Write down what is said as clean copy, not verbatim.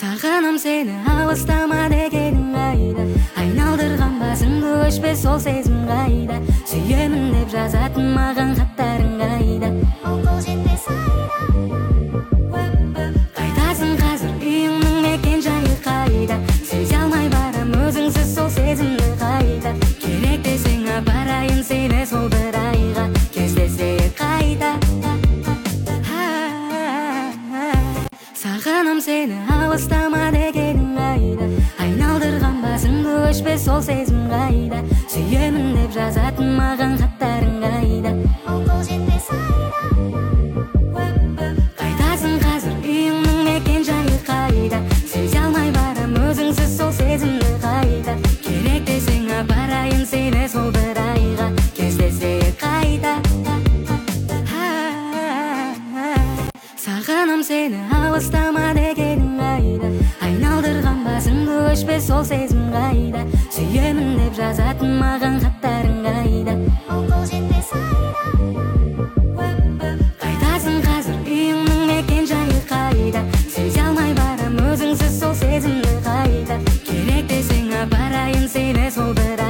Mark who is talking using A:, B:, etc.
A: Сағынам сені алыстама дегенің қайда, айналдырған басыңды өшпес сол сезім қайда, сүйемін деп жазатын маған хаттарың қайда, ол қол жетпес айда. Қайтасың қазір үйіңнің мекен жайы қайда, сезе алмай барам өзіңсіз сол сезімді қайда, керек десең апарайын сені сол бір айға, кездесейік қайда. Сағынам сені алыстама дегенің қайда, айналдырған басыңды өшпес сол сезім қайда, сүйемін деп жазатын маған хаттарың қайда, ол қол жетпес айда. Қайтасың қазір үйіңнің мекен жайы қайда, сезе алмай барам өзіңсіз сол сезімді қайда, керек десең апарайын сені сол бір айға, кездесейік қайда. Сағынам сені алыстама дегенің қайда, айналдырған басыңды өшпес сол сезім қайда, сүйемін деп жазатын маған хаттарың қайда, ол қол жетпес айда. Қайтасың қазір үйіңнің мекен жайы қайда, сезе алмай барам өзіңсіз сол сезімді қайда, керек десең апарайын сені сол бір